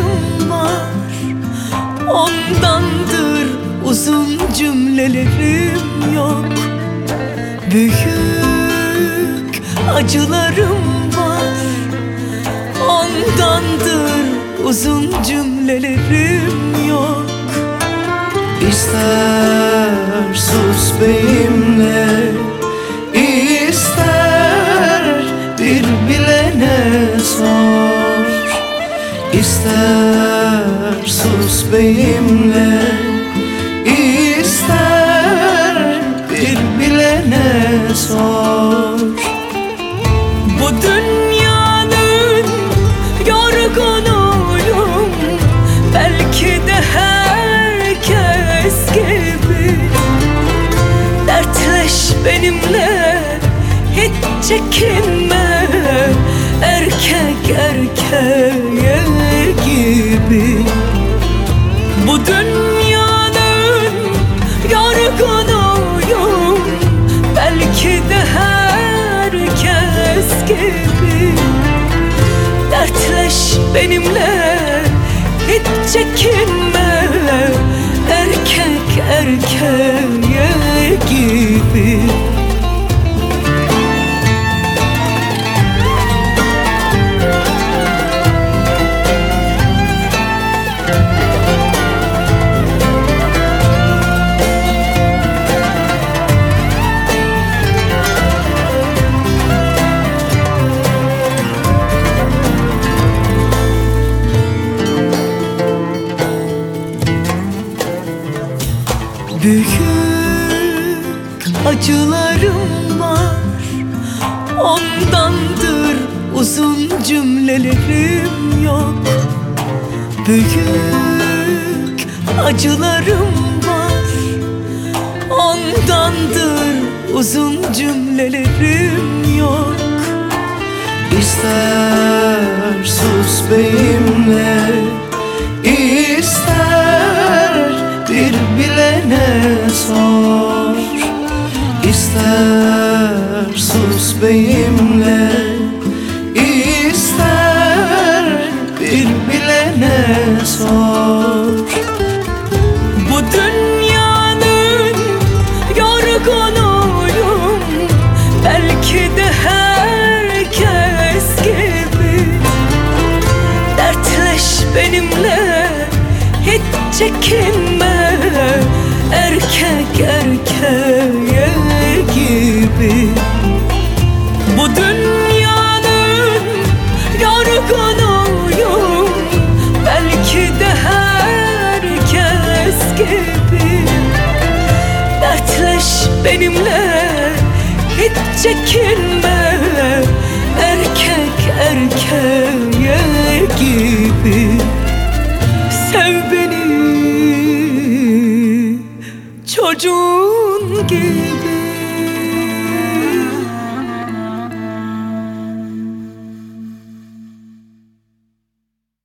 acılarım var, ondandır uzun cümlelerim yok. Büyük acılarım var, ondandır uzun cümlelerim yok. İster sus benimle, ister bir bilene sor. İster sus benimle, ister bir bilene sor. Bu dünyanın yorgunuyum, belki de herkes gibi. Dertleş benimle, hiç çekinme, erkek erkeğe gibi. Bu dünyanın yorgunuyum, belki de herkes gibi. Dertleş benimle, hiç çekinme, erkek erkeğe gibi. Büyük acılarım var, ondandır uzun cümlelerim yok. Büyük acılarım var, ondandır uzun cümlelerim yok. İster sus benimle, ister bir bilene sor. İster sus benimle, ister bir bilene sor. Bu dünyanın yorgunuyum, belki de herkes gibi. Dertleş benimle, hiç çekinme, erkek erkeğe gibi. Bu dünyanın yorgunuyum, belki de herkes gibi. Dertleş benimle, hiç çekinme, erkek erkeğe gibi. Sev beni çocuğum.